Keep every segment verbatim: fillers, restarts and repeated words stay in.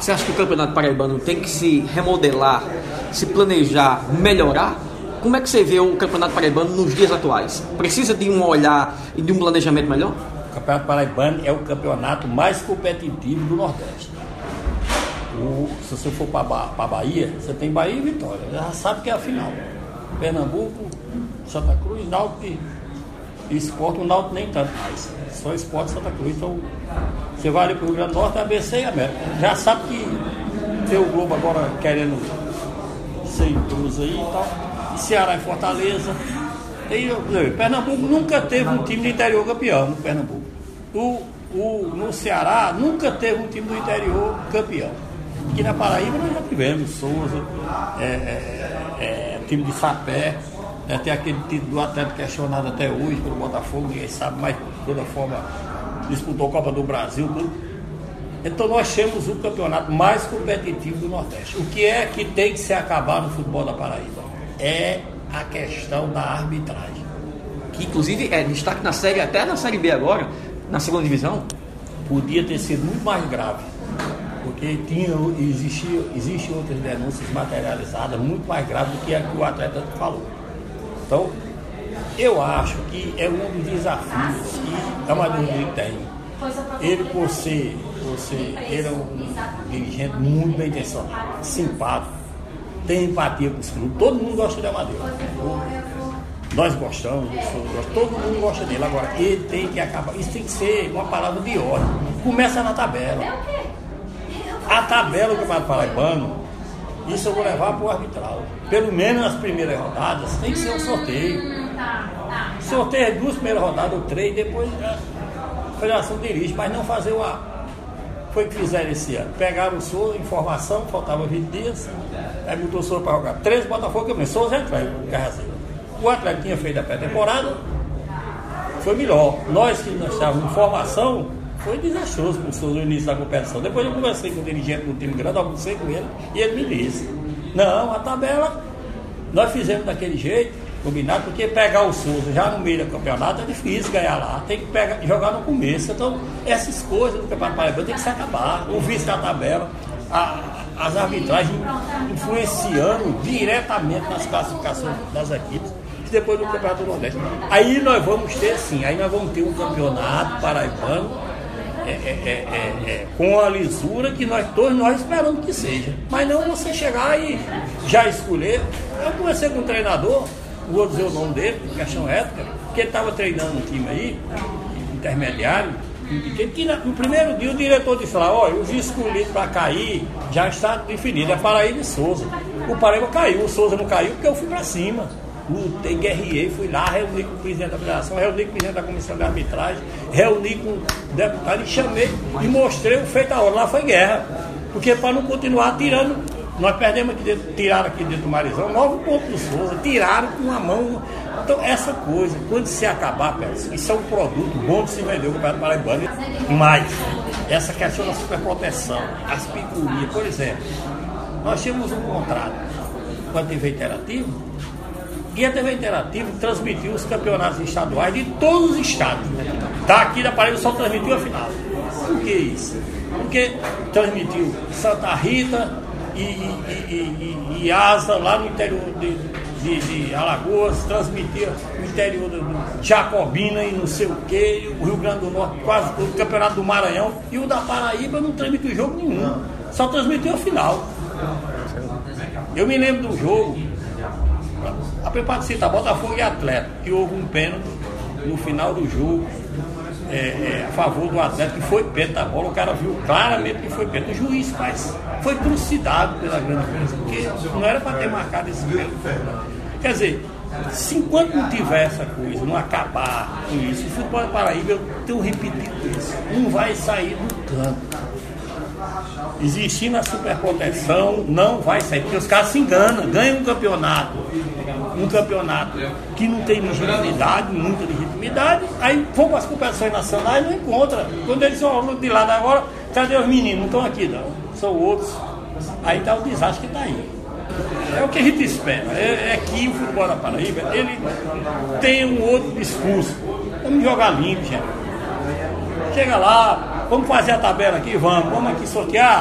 Você acha que o Campeonato Paraibano tem que se remodelar, se planejar, melhorar? Como é que você vê o Campeonato Paraibano nos dias atuais? Precisa de um olhar e de um planejamento melhor? O Campeonato Paraibano é o campeonato mais competitivo do Nordeste. O, se você for para a Bahia, você tem Bahia e Vitória. Já sabe que é a final. Pernambuco, Santa Cruz, Náutico e, e Sport. O Náutico nem tanto mais. Só Sport e Santa Cruz. Então, você vai ali para o Rio Grande do Norte, A B C e América. Já sabe que tem o Globo agora querendo ser intruso aí e tal. E Ceará e Fortaleza. E, Pernambuco nunca teve um time do interior campeão. No Pernambuco. O, o, no Ceará nunca teve um time do interior campeão. Aqui na Paraíba nós já tivemos Souza, é, é, é, time de Sapé, é, tem aquele título do Atlético questionado até hoje pelo Botafogo, ninguém sabe, mas de toda forma disputou a Copa do Brasil, tudo. Então nós temos o campeonato mais competitivo do Nordeste. O que é que tem que se acabar no futebol da Paraíba? É a questão da arbitragem. Que inclusive é destaque na série, até na série B agora, na segunda divisão. Podia ter sido muito mais grave. Porque tinha, existia, existem outras denúncias materializadas muito mais graves do que a que o atleta falou. Então, eu acho que é um dos desafios que a Madureira tem. Ele, por ser, por ser, ele é um dirigente muito bem intencionado, simpático, tem empatia com os clubes. Todo mundo gosta de Amadeus. Nós gostamos, todo mundo gosta dele. Agora, ele tem que acabar. Isso tem que ser uma palavra de ordem. Começa na tabela. A tabela do Campeonato Paraibano, isso eu vou levar para o arbitral. Pelo menos nas primeiras rodadas, tem que ser um sorteio. Sorteio as duas primeiras rodadas, ou três, depois a federação dirige, mas não fazer o A. Foi o que fizeram esse ano. Pegaram o Souza, informação, faltava vinte dias, aí botou o Souza para jogar. três Botafogo também, Souza entrou, o Atlético tinha feito a pré-temporada, foi melhor. Nós que nós estávamos em formação, foi desastroso para o Souza no início da competição. Depois eu conversei com o dirigente do time grande, almocei com ele, e ele me disse: não, a tabela nós fizemos daquele jeito, combinado, porque pegar o Souza já no meio do campeonato é difícil ganhar lá, tem que pegar, jogar no começo. Então, essas coisas do Campeonato Paraibano tem que se acabar. O vice da tabela, a, as arbitragens influenciando diretamente nas classificações das equipes. Depois do Campeonato do Nordeste. Aí nós vamos ter sim, aí nós vamos ter um campeonato paraibano é, é, é, é, com a lisura que nós todos nós esperamos que seja. Mas não você chegar e já escolher. Eu conversei com um treinador, não vou dizer o nome dele, por questão ética, que ele estava treinando um time aí, intermediário, que no primeiro dia o diretor disse lá: olha, os escolhidos para cair já está definido, é Paraíba e Souza. O Paraíba caiu, o Souza não caiu porque eu fui para cima. Lutei, guerriei, fui lá, reuni com o presidente da federação, reuni com o presidente da comissão de arbitragem, reuni com o deputado e chamei e mostrei o feito a hora. Lá foi guerra, porque para não continuar tirando, nós perdemos aqui dentro, tiraram aqui dentro do Marizão nove pontos do Souza, tiraram com a mão. Então essa coisa, quando se acabar, isso é um produto bom de se vender o Campeonato Paraibano, mas essa questão da superproteção, as picuinhas, por exemplo, nós tínhamos um contrato com a T V Interativo. E a T V Interativo transmitiu os campeonatos estaduais de todos os estados. Daqui da Paraíba só transmitiu a final. Por que isso? Porque transmitiu Santa Rita e, e, e, e, e Asa lá no interior de, de, de Alagoas, transmitia no interior do Jacobina e não sei o que, o Rio Grande do Norte, quase todo, o Campeonato do Maranhão, e o da Paraíba não transmitiu jogo nenhum, só transmitiu a final. Eu me lembro do jogo. A preparação Botafogo e Atlético, que houve um pênalti no final do jogo é, é, a favor do Atlético, que foi pênalti da bola, o cara viu claramente que foi pênalti. O juiz faz, foi trucidado pela grande coisa, porque não era para ter marcado esse pênalti. Quer dizer, se enquanto não tiver essa coisa, não acabar com isso, o futebol da Paraíba, eu tenho repetido isso, não vai sair do canto. Existindo a superproteção, não vai sair, porque os caras se enganam, ganham um campeonato, um campeonato que não tem legitimidade, muita legitimidade, aí vão para as competições nacionais e não encontra. Quando eles são de lado agora, cadê os meninos? Não estão aqui, não, são outros. Aí está o desastre que está aí. É o que a gente espera, é, é que o futebol da Paraíba, ele tem um outro discurso. Vamos jogar limpo, gente. Chega lá, vamos fazer a tabela aqui, vamos, vamos aqui sortear.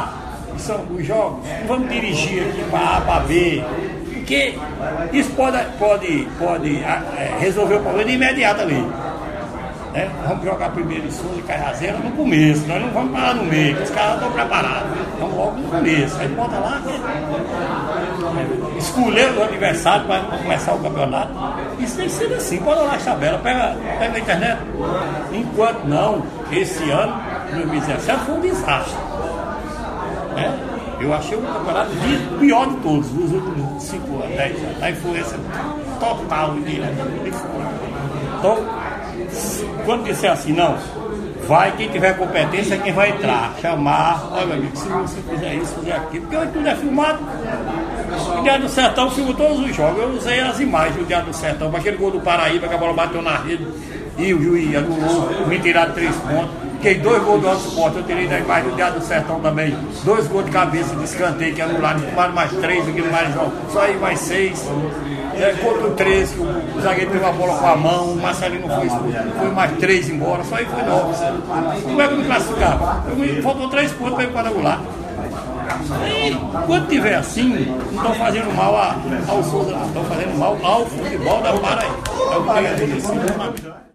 são os jogos, não vamos dirigir aqui para A, para B, porque isso pode, pode, pode é, resolver o problema de imediato ali. Né? Vamos jogar primeiro em Souza e Caiazeira no começo, nós não vamos parar no meio, porque os caras estão preparados. Vamos logo no começo, aí bota lá, é, escolher o adversário para começar o campeonato. Isso tem que ser assim, pode olhar a tabela, pega, pega na internet. Enquanto não, esse ano, dois mil e dezessete, foi um desastre. Né? Eu achei o campeonato de, pior de todos, dos últimos cinco anos, dez anos. A influência total e direta. Então, quando disser assim, não, vai quem tiver competência é quem vai entrar, chamar, olha meu amigo, se você fizer isso, fizer aquilo, porque hoje tudo é filmado. O Diário do Sertão filmou todos os jogos, eu usei as imagens do Diário do Sertão, para aquele gol do Paraíba, que a bola bateu na rede e o juiz anulou, me tiraram três pontos. Fiquei dois gols do Alto Esporte, eu tirei da imagem do Diário do Sertão também, dois gols de cabeça de escanteio que anularam, tomaram mais três do que no mais jogo, só aí mais seis. É, contra o treze, que o zagueiro pegou a bola com a mão, o Marcelino foi, foi mais três embora, só aí foi nove. Como é que eu me classificava? Eu, faltou três pontos para ir quadrangular. E quando tiver assim, não estão fazendo mal a, ao Souza, estão fazendo mal ao futebol da Paraíba. É o que tem a dizer.